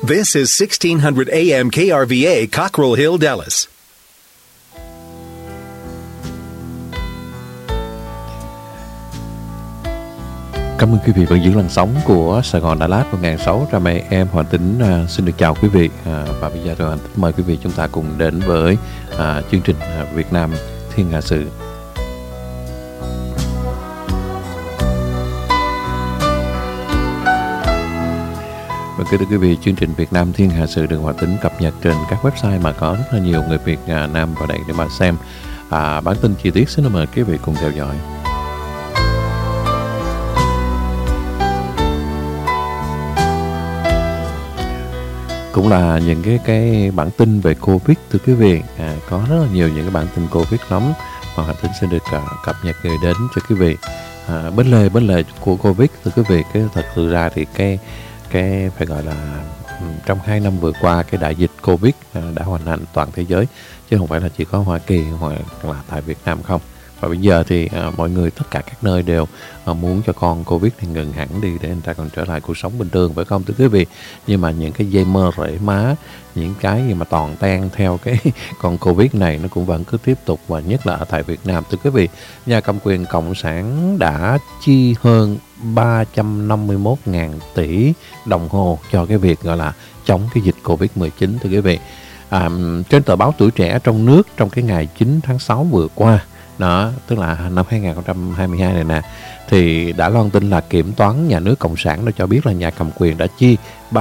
This is 1600 AM KRVA, Cockrell Hill, Dallas. Cảm ơn quý vị vẫn giữ làn sóng của Sài Gòn Đà Lạt 1600 AM. Hoàng Tính xin được chào quý vị, và bây giờ Hoàng Tính mời quý vị chúng ta cùng đến với chương trình Việt Nam Thiên Hạ Sự. Và kính thưa quý vị, chương trình Việt Nam Thiên Hạ Sự được Hoàng Tính cập nhật trên các website mà có rất là nhiều người Việt Nam vào đây để mà xem. Bản tin chi tiết xin mời quý vị cùng theo dõi. Cũng là những cái bản tin về Covid thưa quý vị, có rất là nhiều những cái bản tin Covid lắm mà Hoàng Tính sẽ được cập nhật gửi đến cho quý vị. Bên lề của Covid thưa quý vị, cái thật sự ra thì cái phải gọi là trong 2 năm vừa qua cái đại dịch Covid đã hoành hành toàn thế giới, chứ không phải là chỉ có Hoa Kỳ hoặc là tại Việt Nam không. Và bây giờ thì mọi người tất cả các nơi đều muốn cho con Covid thì ngừng hẳn đi để người ta còn trở lại cuộc sống bình thường, phải không thưa quý vị? Nhưng mà những cái dây mơ rễ má, những cái gì mà toàn ten theo cái con Covid này nó cũng vẫn cứ tiếp tục, và nhất là ở tại Việt Nam thưa quý vị. Nhà cầm quyền Cộng sản đã chi hơn 351.000 tỷ đồng hồ cho cái việc gọi là chống cái dịch Covid-19 thưa quý vị. Trên tờ báo Tuổi Trẻ trong nước trong cái ngày 9 tháng 6 vừa qua, đó, tức là năm 2022 này nè, thì đã loan tin là Kiểm toán Nhà nước Cộng sản đã cho biết là nhà cầm quyền đã chi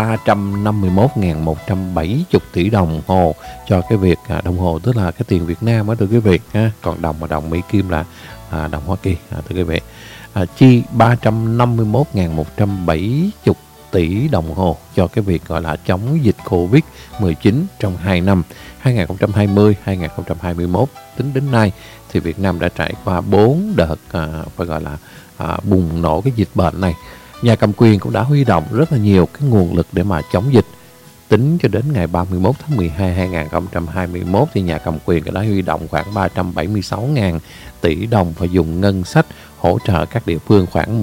351.170 tỷ đồng hồ cho cái việc đồng hồ, tức là cái tiền Việt Nam đó thưa quý vị, còn đồng mà đồng Mỹ Kim là đồng Hoa Kỳ thưa quý vị. Chi 351.170 tỷ đồng hồ cho cái việc gọi là chống dịch Covid-19 trong 2 năm 2020-2021. Tính đến nay thì Việt Nam đã trải qua 4 đợt phải gọi là bùng nổ cái dịch bệnh này. Nhà cầm quyền cũng đã huy động rất là nhiều cái nguồn lực để mà chống dịch. Tính cho đến ngày 31 tháng 12 2021 thì nhà cầm quyền đã huy động khoảng 376.000 tỷ đồng và dùng ngân sách hỗ trợ các địa phương khoảng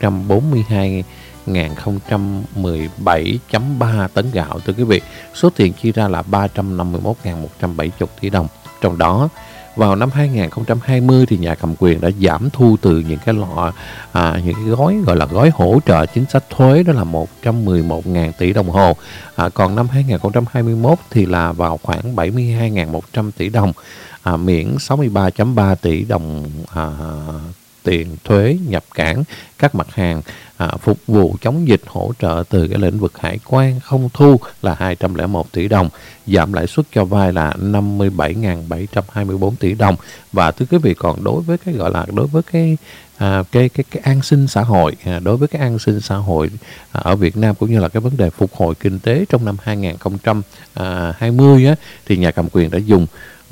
142.017.3 tấn gạo thưa quý vị. Số tiền chi ra là 351.170 tỷ đồng. Trong đó vào năm 2020 thì nhà cầm quyền đã giảm thu từ những cái những cái gói gọi là gói hỗ trợ chính sách thuế, đó là 111.000 tỷ đồng hồ. Còn năm 2021 thì là vào khoảng 72.100 tỷ đồng, miễn 63.3 tỷ đồng tiền thuế nhập cảng các mặt hàng phục vụ chống dịch, hỗ trợ từ cái lĩnh vực hải quan không thu là 201 tỷ đồng, giảm lãi suất cho vay là 57.724 tỷ đồng. Và thưa quý vị, còn đối với cái gọi là đối với cái an sinh xã hội, đối với cái an sinh xã hội ở Việt Nam cũng như là cái vấn đề phục hồi kinh tế trong năm 2020 thì nhà cầm quyền đã dùng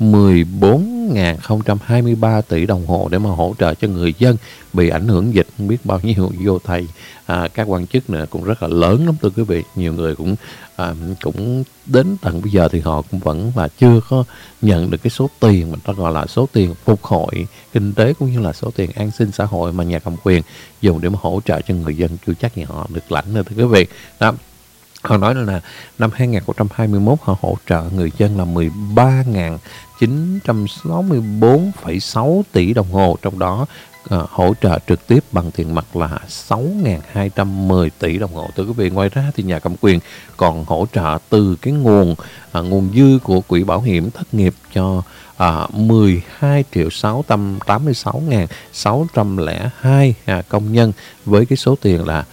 14.023 tỷ đồng hồ để mà hỗ trợ cho người dân bị ảnh hưởng dịch. Không biết bao nhiêu vô thầy các quan chức nữa cũng rất là lớn lắm thưa quý vị. Nhiều người cũng đến tận bây giờ thì họ cũng vẫn là chưa có nhận được cái số tiền mình ta gọi là số tiền phục hồi kinh tế cũng như là số tiền an sinh xã hội mà nhà cầm quyền dùng để mà hỗ trợ cho người dân chưa chắc gì họ được lãnh nữa thưa quý vị. Đó. Họ nói là năm 2021 họ hỗ trợ người dân là 13.964,6 tỷ đồng hồ, trong đó hỗ trợ trực tiếp bằng tiền mặt là 6.210 tỷ đồng hồ thưa quý vị. Ngoài ra thì nhà cầm quyền còn hỗ trợ từ cái nguồn dư của Quỹ Bảo hiểm Thất nghiệp cho 12.686.602 công nhân với cái số tiền là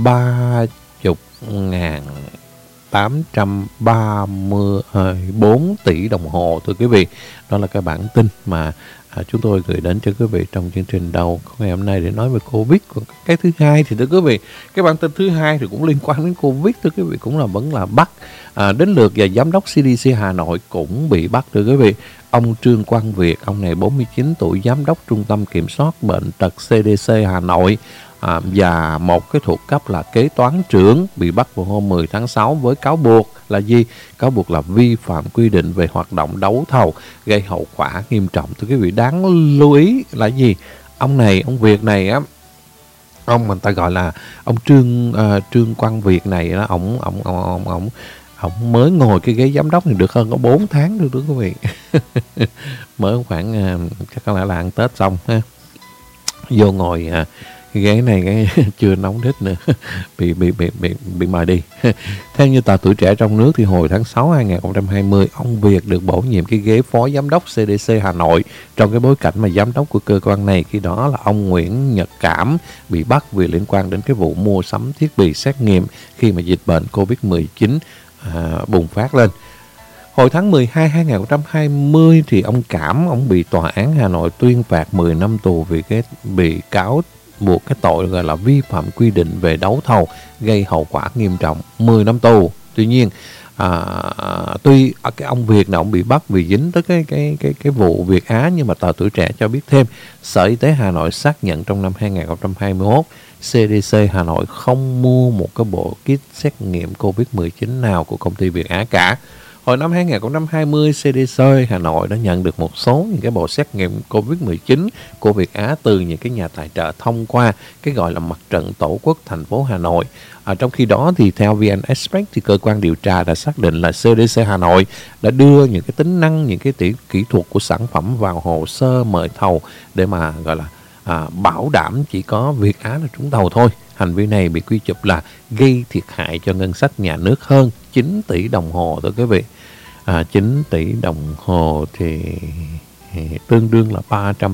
30.834 tỷ đồng hồ thưa quý vị. Đó là cái bản tin mà chúng tôi gửi đến cho quý vị trong chương trình đầu ngày hôm nay để nói về Covid. Còn cái thứ hai thì thưa quý vị, cái bản tin thứ hai thì cũng liên quan đến Covid thưa quý vị, cũng là vẫn là bắt đến lượt và giám đốc CDC Hà Nội cũng bị bắt thưa quý vị. Ông Trương Quang Việt, ông này 49 tuổi, giám đốc Trung tâm Kiểm soát Bệnh tật CDC Hà Nội, và một cái thuộc cấp là kế toán trưởng bị bắt vào hôm 10 tháng 6 với cáo buộc là gì? Cáo buộc là vi phạm quy định về hoạt động đấu thầu gây hậu quả nghiêm trọng. Thưa quý vị, đáng lưu ý là gì? Ông Việt này á, ông mình ta gọi là ông Trương Quang Việt này đó, ông Ông mới ngồi cái ghế giám đốc thì được hơn có 4 tháng nữa quý vị. Mới khoảng chắc có lẽ là ăn Tết xong ha. Vô ngồi cái ghế này cái chưa nóng đít nữa. bị mời đi. Theo như tờ Tuổi Trẻ trong nước thì hồi tháng 6 2020, ông Việt được bổ nhiệm cái ghế phó giám đốc CDC Hà Nội trong cái bối cảnh mà giám đốc của cơ quan này khi đó là ông Nguyễn Nhật Cảm bị bắt vì liên quan đến cái vụ mua sắm thiết bị xét nghiệm khi mà dịch bệnh Covid-19 bùng phát lên. Hồi tháng 12 2020 thì ông Cảm ông bị tòa án Hà Nội tuyên phạt 10 năm tù vì cái bị cáo buộc cái tội gọi là vi phạm quy định về đấu thầu gây hậu quả nghiêm trọng, 10 năm tù. Tuy nhiên tuy cái ông Việt nào ông bị bắt vì dính tới cái vụ Việt Á, nhưng mà tờ Tuổi Trẻ cho biết thêm Sở Y tế Hà Nội xác nhận trong năm 2021 CDC Hà Nội không mua một cái bộ kit xét nghiệm Covid-19 nào của công ty Việt Á cả. Hồi năm 2020, CDC Hà Nội đã nhận được một số những cái bộ xét nghiệm Covid-19 của Việt Á từ những cái nhà tài trợ thông qua cái gọi là Mặt trận Tổ quốc thành phố Hà Nội. Trong khi đó thì theo VN Express thì cơ quan điều tra đã xác định là CDC Hà Nội đã đưa những cái tính năng, những cái kỹ thuật của sản phẩm vào hồ sơ mời thầu để mà gọi là bảo đảm chỉ có Việt Á là trúng thầu thôi. Hành vi này bị quy chụp là gây thiệt hại cho ngân sách nhà nước hơn 9 tỷ đồng hồ thưa quý vị. 9 tỷ đồng hồ thì tương đương là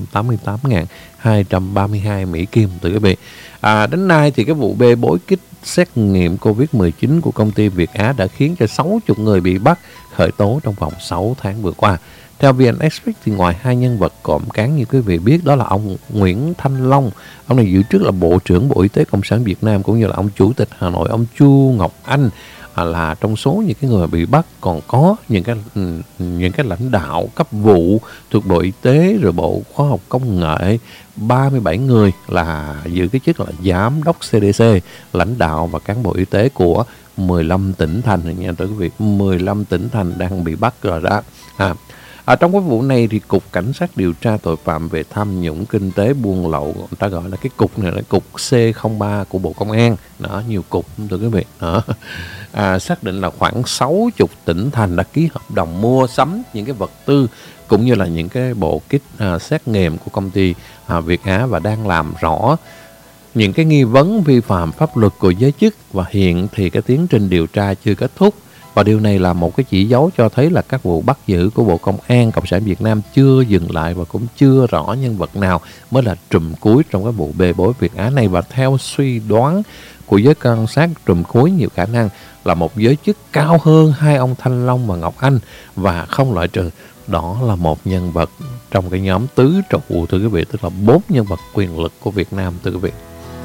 388.232 Mỹ Kim thưa quý vị. Đến nay thì cái vụ bê bối kit xét nghiệm Covid-19 của công ty Việt Á đã khiến cho 60 người bị bắt, khởi tố trong vòng 6 tháng vừa qua. Theo VN Express thì ngoài hai nhân vật cộm cán như quý vị biết, đó là ông Nguyễn Thanh Long, ông này giữ chức là Bộ trưởng Bộ Y tế Cộng sản Việt Nam, cũng như là ông Chủ tịch Hà Nội ông Chu Ngọc Anh, là trong số những cái người bị bắt còn có những cái lãnh đạo cấp vụ thuộc Bộ Y tế rồi Bộ Khoa học Công nghệ, 37 người là giữ cái chức là giám đốc CDC, lãnh đạo và cán bộ y tế của 15 tỉnh thành nha quý vị. 15 tỉnh thành đang bị bắt rồi đó. Trong cái vụ này thì Cục Cảnh sát điều tra tội phạm về tham nhũng kinh tế buôn lậu, người ta gọi là cái cục này là cục C03 của Bộ Công an, đó, nhiều cục thưa quý vị đó. Xác định là khoảng 60 tỉnh thành đã ký hợp đồng mua sắm những cái vật tư cũng như là những cái bộ kit xét nghiệm của công ty Việt Á và đang làm rõ những cái nghi vấn vi phạm pháp luật của giới chức, và hiện thì cái tiến trình điều tra chưa kết thúc. Và điều này là một cái chỉ dấu cho thấy là các vụ bắt giữ của Bộ Công an Cộng sản Việt Nam chưa dừng lại và cũng chưa rõ nhân vật nào mới là trùm cuối trong cái vụ bê bối Việt Á này. Và theo suy đoán của giới quan sát, trùm cuối nhiều khả năng là một giới chức cao hơn hai ông Thanh Long và Ngọc Anh, và không loại trừ đó là một nhân vật trong cái nhóm tứ trụ thưa quý vị, tức là 4 nhân vật quyền lực của Việt Nam thưa quý vị.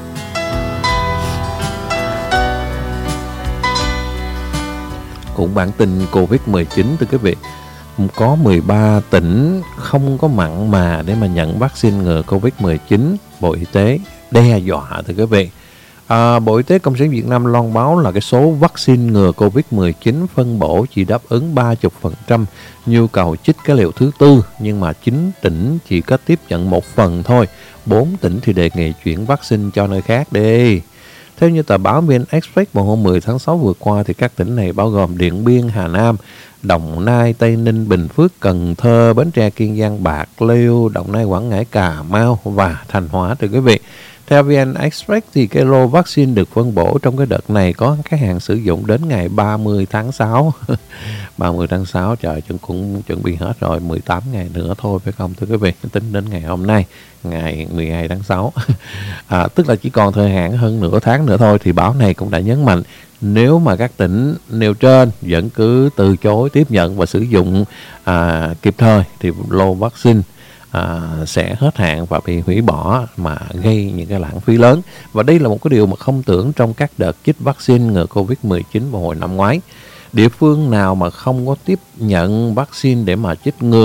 Cũng bản tin Covid-19 thưa quý vị, có 13 tỉnh không có mặn mà để mà nhận vaccine ngừa Covid-19, Bộ Y tế đe dọa thưa quý vị. Bộ Y tế Cộng sản Việt Nam loan báo là cái số vaccine ngừa Covid-19 phân bổ chỉ đáp ứng 30% nhu cầu chích cái liều thứ tư, nhưng mà 9 tỉnh chỉ có tiếp nhận 1 phần thôi. 4 tỉnh thì đề nghị chuyển vaccine cho nơi khác đi. Theo như tờ báo VN Express vào hôm 10 tháng 6 vừa qua thì các tỉnh này bao gồm Điện Biên, Hà Nam, Đồng Nai, Tây Ninh, Bình Phước, Cần Thơ, Bến Tre, Kiên Giang, Bạc Liêu, Đồng Nai, Quảng Ngãi, Cà Mau và Thanh Hóa thưa quý vị. Theo VN Express thì cái lô vaccine được phân bổ trong cái đợt này có cái hạn sử dụng đến ngày 30 tháng 6. 30 tháng 6 trời cũng chuẩn bị hết rồi, 18 ngày nữa thôi phải không thưa quý vị, tính đến ngày hôm nay, ngày 12 tháng 6. Tức là chỉ còn thời hạn hơn nửa tháng nữa thôi. Thì báo này cũng đã nhấn mạnh nếu mà các tỉnh nêu trên vẫn cứ từ chối tiếp nhận và sử dụng kịp thời thì lô vaccine sẽ hết hạn và bị hủy bỏ, mà gây những cái lãng phí lớn. Và đây là một cái điều mà không tưởng trong các đợt chích vaccine ngừa Covid-19 vào hồi năm ngoái. Địa phương nào mà không có tiếp nhận vaccine để mà chích ngừa,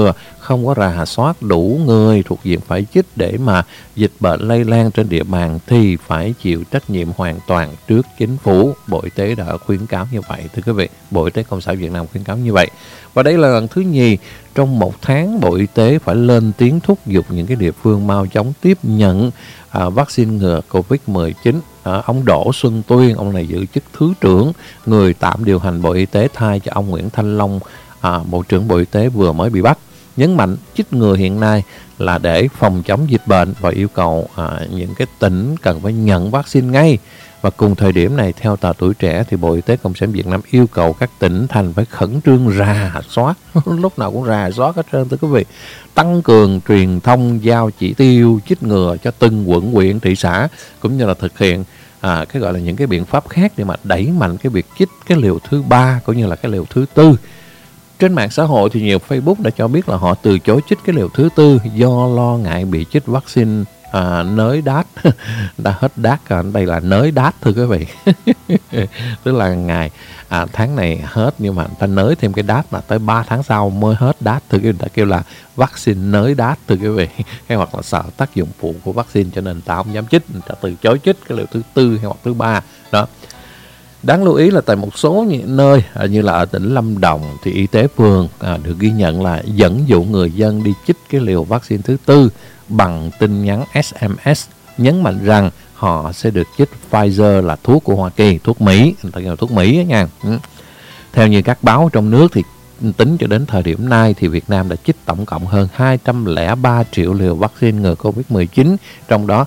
không có rà soát đủ người thuộc diện phải chích để mà dịch bệnh lây lan trên địa bàn thì phải chịu trách nhiệm hoàn toàn trước chính phủ. Bộ Y tế đã khuyến cáo như vậy, thưa quý vị. Bộ Y tế Cộng sản Việt Nam khuyến cáo như vậy. Và đây là lần thứ nhì trong một tháng Bộ Y tế phải lên tiếng thúc giục những cái địa phương mau chóng tiếp nhận vaccine ngừa Covid-19. Ông Đỗ Xuân Tuyên, ông này giữ chức Thứ trưởng, người tạm điều hành Bộ Y tế thay cho ông Nguyễn Thanh Long, Bộ trưởng Bộ Y tế vừa mới bị bắt. Nhấn mạnh chích ngừa hiện nay là để phòng chống dịch bệnh và yêu cầu những cái tỉnh cần phải nhận vaccine ngay. Và cùng thời điểm này, theo tờ Tuổi Trẻ thì Bộ Y tế Cộng sản Việt Nam yêu cầu các tỉnh thành phải khẩn trương rà soát, lúc nào cũng rà soát hết trơn, thưa quý vị, tăng cường truyền thông giao chỉ tiêu chích ngừa cho từng quận, huyện, thị xã, cũng như là thực hiện cái gọi là những cái biện pháp khác để mà đẩy mạnh cái việc chích cái liều thứ 3 cũng như là cái liều thứ 4. Trên mạng xã hội thì nhiều Facebook đã cho biết là họ từ chối chích cái liều thứ 4 do lo ngại bị chích vaccine nới đát. Đã hết đát rồi, đây là nới đát, thưa quý vị. Tức là tháng này hết nhưng mà người ta nới thêm cái đát là tới 3 tháng sau mới hết đát, thưa quý vị. Đã kêu là vaccine nới đát, thưa quý vị. Hay hoặc là sợ tác dụng phụ của vaccine cho nên ta không dám chích, người ta từ chối chích cái liều thứ 4 hay hoặc thứ 3 đó. Đáng lưu ý là tại một số nơi như là ở tỉnh Lâm Đồng thì y tế phường được ghi nhận là dẫn dụ người dân đi chích cái liều vaccine thứ 4 bằng tin nhắn SMS, nhấn mạnh rằng họ sẽ được chích Pfizer là thuốc của Hoa Kỳ, thuốc Mỹ, người ta gọi là thuốc Mỹ đó nha. Theo như các báo trong nước thì tính cho đến thời điểm này thì Việt Nam đã chích tổng cộng hơn 203 triệu liều vaccine ngừa Covid-19, trong đó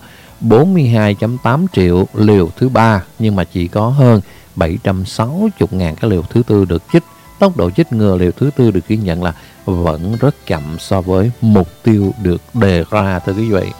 42,8 triệu liều thứ 3, nhưng mà chỉ có hơn 760.000 cái liều thứ 4 được chích. Tốc độ chích ngừa liều thứ 4 được ghi nhận là vẫn rất chậm so với mục tiêu được đề ra, thưa quý vị.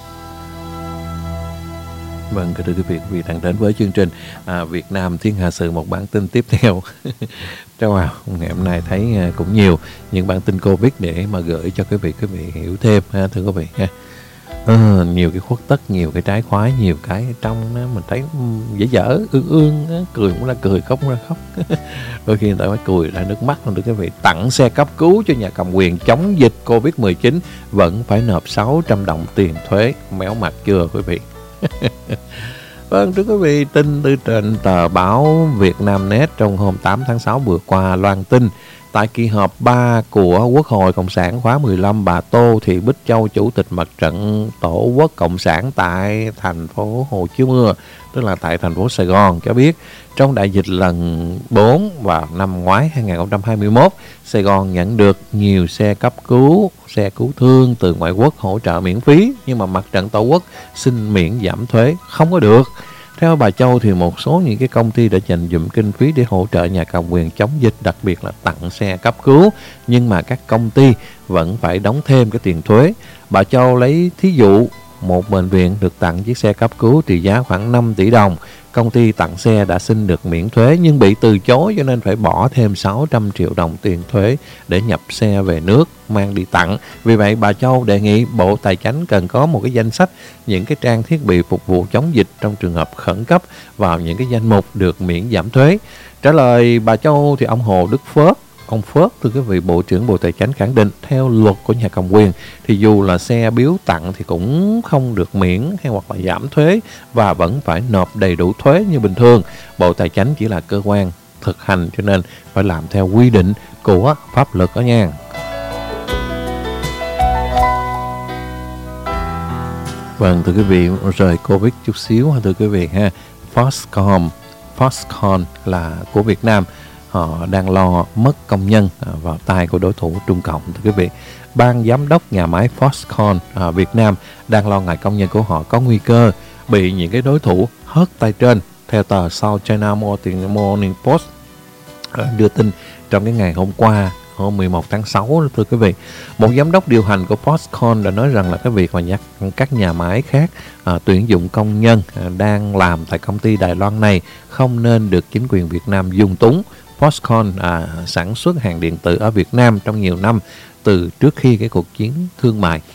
Vâng, thưa quý vị đang đến với chương trình Việt Nam Thiên Hà Sự, một bản tin tiếp theo. Wow, ngày hôm nay thấy cũng nhiều những bản tin Covid để mà gửi cho quý vị hiểu thêm, thưa quý vị nha. Nhiều cái khuất tất, nhiều cái trái khoái, nhiều cái trong đó mình thấy dễ dở, ương cười cũng ra cười, khóc cũng ra khóc. Đôi khi người ta phải cười ra nước mắt luôn, được quý vị. Tặng xe cấp cứu cho nhà cầm quyền chống dịch Covid-19 vẫn phải nộp 600 đồng tiền thuế. Méo mặt chưa quý vị? Vâng, thưa quý vị, tin từ trên tờ báo Vietnamnet trong hôm 8 tháng 6 vừa qua loan tin tại kỳ họp 3 của Quốc hội Cộng sản khóa 15, bà Tô Thị Bích Châu, Chủ tịch Mặt trận Tổ quốc Cộng sản tại thành phố Hồ Chí Minh, tức là tại thành phố Sài Gòn, cho biết trong đại dịch lần 4 vào năm ngoái 2021, Sài Gòn nhận được nhiều xe cấp cứu, xe cứu thương từ ngoại quốc hỗ trợ miễn phí, nhưng mà Mặt trận Tổ quốc xin miễn giảm thuế không có được. Theo bà Châu thì một số những cái công ty đã dành dụm kinh phí để hỗ trợ nhà cầm quyền chống dịch, đặc biệt là tặng xe cấp cứu, nhưng mà các công ty vẫn phải đóng thêm cái tiền thuế. Bà Châu lấy thí dụ một bệnh viện được tặng chiếc xe cấp cứu trị giá khoảng 5 tỷ đồng. Công ty tặng xe đã xin được miễn thuế nhưng bị từ chối, cho nên phải bỏ thêm 600 triệu đồng tiền thuế để nhập xe về nước mang đi tặng. Vì vậy bà Châu đề nghị Bộ Tài chính cần có một cái danh sách những cái trang thiết bị phục vụ chống dịch trong trường hợp khẩn cấp vào những cái danh mục được miễn giảm thuế. Trả lời bà Châu thì ông Hồ Đức Phước, ông Phước, thưa quý vị, Bộ trưởng Bộ Tài chính khẳng định theo luật của nhà cầm quyền thì dù là xe biếu tặng thì cũng không được miễn hay hoặc là giảm thuế và vẫn phải nộp đầy đủ thuế như bình thường. Bộ Tài chính chỉ là cơ quan thực hành cho nên phải làm theo quy định của pháp luật đó nha. Vâng, thưa quý vị, rời Covid chút xíu thưa quý vị ha. Foxconn là của Việt Nam, họ đang lo mất công nhân vào tay của đối thủ Trung Cộng, thưa quý vị. Ban giám đốc nhà máy Foxconn Việt Nam đang lo ngại công nhân của họ có nguy cơ bị những cái đối thủ hớt tay trên. Theo tờ South China Morning Post đưa tin trong cái ngày hôm qua, hôm 11 tháng 6, thưa quý vị, một giám đốc điều hành của Foxconn đã nói rằng là cái việc mà các nhà máy khác tuyển dụng công nhân đang làm tại công ty Đài Loan này không nên được chính quyền Việt Nam dung túng. Foxconn sản xuất hàng điện tử ở Việt Nam trong nhiều năm, từ trước khi cái cuộc chiến thương mại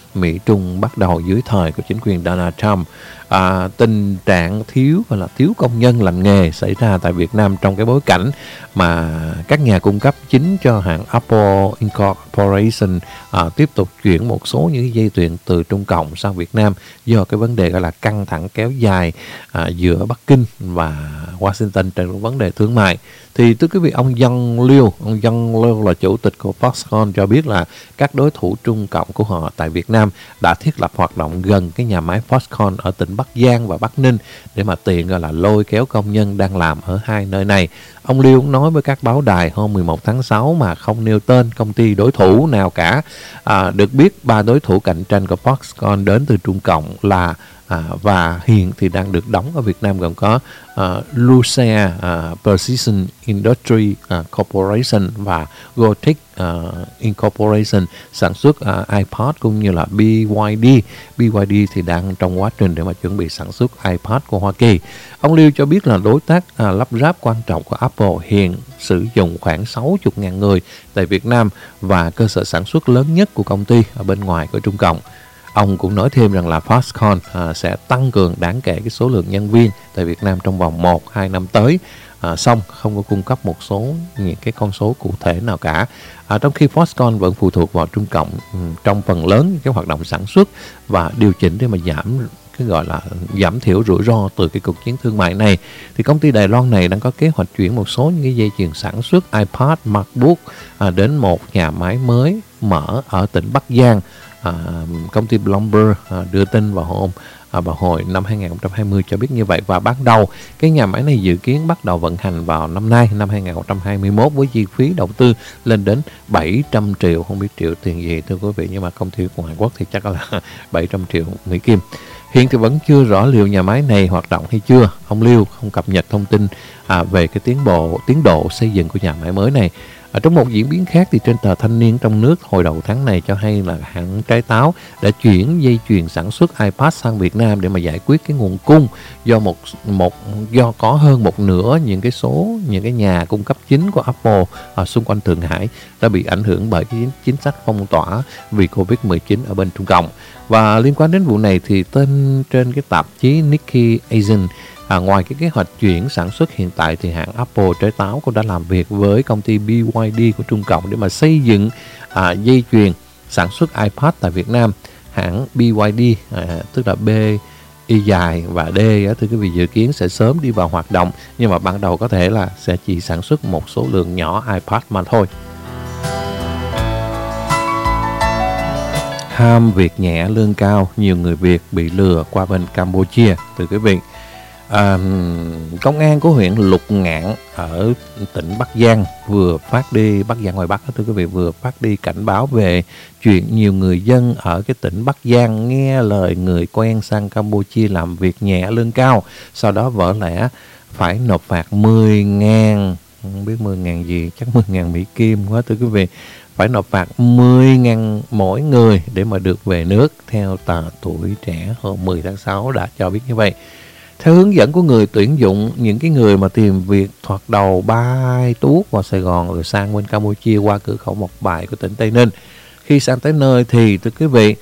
Mỹ Trung bắt đầu dưới thời của chính quyền Donald Trump. Tình trạng thiếu công nhân làm nghề xảy ra tại Việt Nam trong cái bối cảnh mà các nhà cung cấp chính cho hãng Apple Incorporation tiếp tục chuyển một số những dây chuyền từ Trung Cộng sang Việt Nam do cái vấn đề gọi là căng thẳng kéo dài giữa Bắc Kinh và Washington trên vấn đề thương mại. Thì thưa quý vị, ông Dân Liêu là chủ tịch của Foxconn cho biết là các đối thủ Trung Cộng của họ tại Việt Nam đã thiết lập hoạt động gần cái nhà máy Foxconn ở tỉnh Bắc Giang và Bắc Ninh để mà tiện gọi là lôi kéo công nhân đang làm ở hai nơi này. Ông Liêu cũng nói với các báo đài hôm 11 tháng 6 mà không nêu tên công ty đối thủ nào cả. Được biết 3 đối thủ cạnh tranh của Foxconn đến từ Trung Cộng là và hiện thì đang được đóng ở Việt Nam gồm có Lucea Precision Industry Corporation và Gotek Incorporation sản xuất iPod, cũng như là BYD. BYD thì đang trong quá trình để mà chuẩn bị sản xuất iPod của Hoa Kỳ. Ông Liêu cho biết là đối tác lắp ráp quan trọng của Apple hiện sử dụng khoảng 60.000 người tại Việt Nam và cơ sở sản xuất lớn nhất của công ty ở bên ngoài của Trung Cộng. Ông cũng nói thêm rằng là Foxconn sẽ tăng cường đáng kể cái số lượng nhân viên tại Việt Nam trong vòng 1-2 năm tới, song không có cung cấp một số những cái con số cụ thể nào cả. Trong khi Foxconn vẫn phụ thuộc vào Trung Cộng trong phần lớn cái hoạt động sản xuất và điều chỉnh để mà giảm thiểu rủi ro từ cái cuộc chiến thương mại này, thì công ty Đài Loan này đang có kế hoạch chuyển một số những cái dây chuyền sản xuất iPad, MacBook đến một nhà máy mới mở ở tỉnh Bắc Giang. Công ty Bloomberg đưa tin vào hồi năm 2020 cho biết như vậy, và ban đầu cái nhà máy này dự kiến bắt đầu vận hành vào năm nay, năm 2021, với chi phí đầu tư lên đến 700 triệu, không biết triệu tiền gì thưa quý vị, nhưng mà công ty của Hàn Quốc thì chắc là 700 triệu Mỹ Kim. Hiện thì vẫn chưa rõ liệu nhà máy này hoạt động hay chưa. Ông Liêu không cập nhật thông tin về cái tiến độ xây dựng của nhà máy mới này. Trong một diễn biến khác thì trên tờ Thanh niên trong nước hồi đầu tháng này cho hay là hãng Trái Táo đã chuyển dây chuyền sản xuất iPad sang Việt Nam để mà giải quyết cái nguồn cung do có hơn một nửa những cái nhà cung cấp chính của Apple xung quanh Thượng Hải đã bị ảnh hưởng bởi cái chính sách phong tỏa vì Covid-19 ở bên Trung Cộng. Và liên quan đến vụ này thì trên cái tạp chí Nikkei Asian, ngoài cái kế hoạch chuyển sản xuất hiện tại thì hãng Apple Trái Táo cũng đã làm việc với công ty BYD của Trung Cộng để mà xây dựng dây chuyền sản xuất iPad tại Việt Nam. Hãng BYD tức là B Y dài và D thưa quý vị, dự kiến sẽ sớm đi vào hoạt động, nhưng mà ban đầu có thể là sẽ chỉ sản xuất một số lượng nhỏ iPad mà thôi. Ham việc nhẹ lương cao, nhiều người Việt bị lừa qua bên Campuchia thưa quý vị. Công an của huyện Lục Ngạn ở tỉnh Bắc Giang Bắc Giang ngoài Bắc thưa quý vị, vừa phát đi cảnh báo về chuyện nhiều người dân ở cái tỉnh Bắc Giang nghe lời người quen sang Campuchia làm việc nhẹ lương cao, sau đó vỡ lẽ phải nộp phạt 10.000, không biết 10.000 gì, chắc 10.000 Mỹ Kim quá thưa quý vị, phải nộp phạt 10.000 mỗi người để mà được về nước, theo tờ Tuổi Trẻ hôm 10 tháng 6 đã cho biết như vậy. Theo hướng dẫn của người tuyển dụng, những cái người mà tìm việc thoạt đầu bay tuốt vào Sài Gòn rồi sang bên Campuchia qua cửa khẩu Mộc Bài của tỉnh Tây Ninh. Khi sang tới nơi thì thưa quý vị,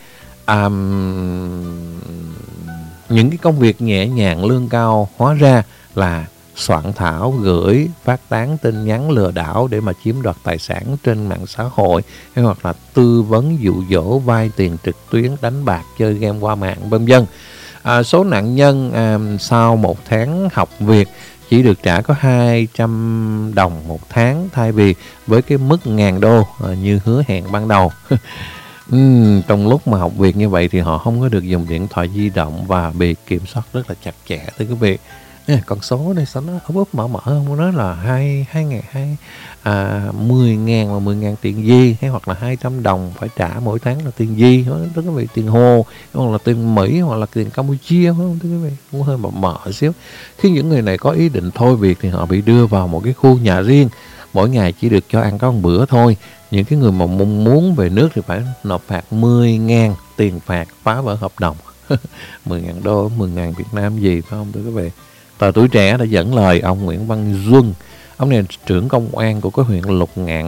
những cái công việc nhẹ nhàng lương cao hóa ra là soạn thảo, gửi, phát tán tin nhắn lừa đảo để mà chiếm đoạt tài sản trên mạng xã hội, hay hoặc là tư vấn dụ dỗ vay tiền trực tuyến, đánh bạc, chơi game qua mạng, vân vân. Số nạn nhân sau một tháng học việc chỉ được trả có 200 đồng một tháng thay vì với cái mức 1.000 đô như hứa hẹn ban đầu. Trong lúc mà học việc như vậy thì họ không có được dùng điện thoại di động và bị kiểm soát rất là chặt chẽ thưa quý vị. Con số này sao nó úp mở không có nói là 10.000 và 10.000 tiền gì, hay hoặc là 200 đồng phải trả mỗi tháng là tiền gì, thưa quý vị, tiền Hồ hoặc là tiền Mỹ hoặc là tiền Campuchia, không thưa quý vị, cũng hơi mở xíu. Khi những người này có ý định thôi việc thì họ bị đưa vào một cái khu nhà riêng, mỗi ngày chỉ được cho ăn có một bữa thôi. Những cái người mà muốn về nước thì phải nộp phạt 10.000 tiền phạt phá vỡ hợp đồng. 10.000 đô, 10.000 Việt Nam gì phải không thưa quý vị? Tờ Tuổi Trẻ đã dẫn lời ông Nguyễn Văn Duân, ông này trưởng công an của cái huyện Lục Ngạn,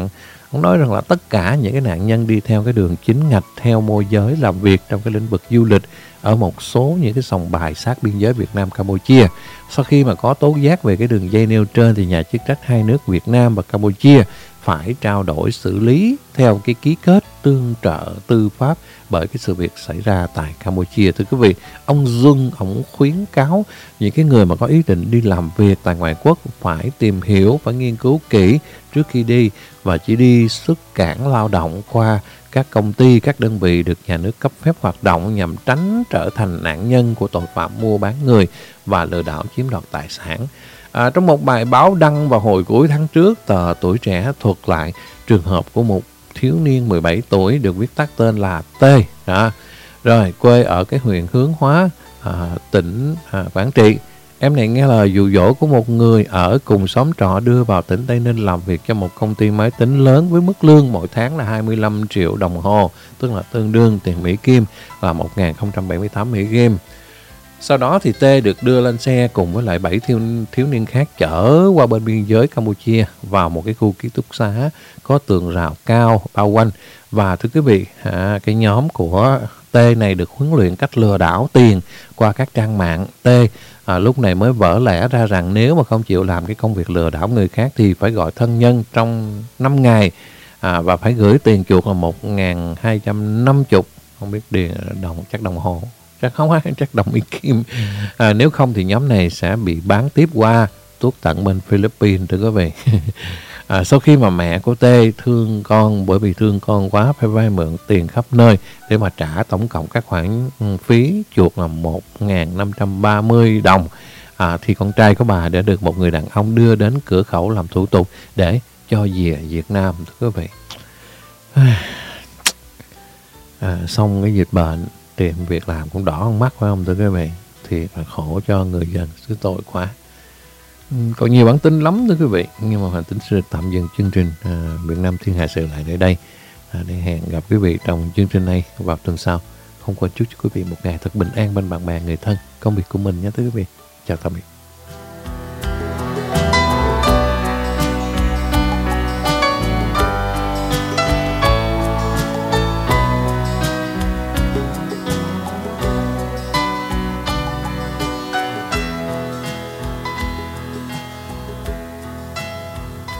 Ông nói rằng là tất cả những cái nạn nhân đi theo cái đường chính ngạch theo môi giới làm việc trong cái lĩnh vực du lịch ở một số những cái sòng bài sát biên giới Việt Nam Campuchia. Sau khi mà có tố giác về cái đường dây nêu trên thì nhà chức trách hai nước Việt Nam và Campuchia phải trao đổi xử lý theo cái ký kết tương trợ tư pháp bởi cái sự việc xảy ra tại Campuchia. Thưa quý vị, ông Duân ông khuyến cáo những cái người mà có ý định đi làm việc tại ngoại quốc phải tìm hiểu, phải nghiên cứu kỹ trước khi đi, và chỉ đi xuất cảng lao động qua các công ty, các đơn vị được nhà nước cấp phép hoạt động nhằm tránh trở thành nạn nhân của tội phạm mua bán người và lừa đảo chiếm đoạt tài sản. Trong một bài báo đăng vào hồi cuối tháng trước, tờ Tuổi Trẻ thuật lại trường hợp của một thiếu niên 17 tuổi được viết tắt tên là T. Rồi, quê ở cái huyện Hướng Hóa, tỉnh Quảng Trị. Em này nghe lời dụ dỗ của một người ở cùng xóm trọ đưa vào tỉnh Tây Ninh làm việc cho một công ty máy tính lớn với mức lương mỗi tháng là 25 triệu đồng hồ, tức là tương đương tiền Mỹ Kim là 1.078 Mỹ Kim. Sau đó thì T được đưa lên xe cùng với lại 7 thiếu niên khác chở qua bên biên giới Campuchia vào một cái khu ký túc xá có tường rào cao bao quanh. Và thưa quý vị, cái nhóm của T này được huấn luyện cách lừa đảo tiền qua các trang mạng. T lúc này mới vỡ lẽ ra rằng nếu mà không chịu làm cái công việc lừa đảo người khác thì phải gọi thân nhân trong 5 ngày và phải gửi tiền chuộc là 1.250, không biết chắc đồng hồ, chắc không á, chắc đồng Mỹ Kim. Nếu không thì nhóm này sẽ bị bán tiếp qua tuốt tận bên Philippines, thưa quý vị. Sau khi mà mẹ của T thương con, bởi vì thương con quá phải vay mượn tiền khắp nơi để mà trả tổng cộng các khoản phí chuộc là 1.530 đồng, thì con trai của bà đã được một người đàn ông đưa đến cửa khẩu làm thủ tục để cho về Việt Nam, thưa quý vị. Xong cái dịch bệnh, tìm việc làm cũng đỏ con mắt, phải không thưa quý vị? Thì phải khổ cho người dân, xứ tội quá. Còn nhiều bản tin lắm thưa quý vị, nhưng mà Hoàng Tính sẽ tạm dừng chương trình Việt Nam Thiên Hạ Sự lại ở đây, để hẹn gặp quý vị trong chương trình này vào tuần sau. Không quên chúc cho quý vị một ngày thật bình an bên bạn bè, người thân, công việc của mình nhé thưa quý vị. Chào tạm biệt.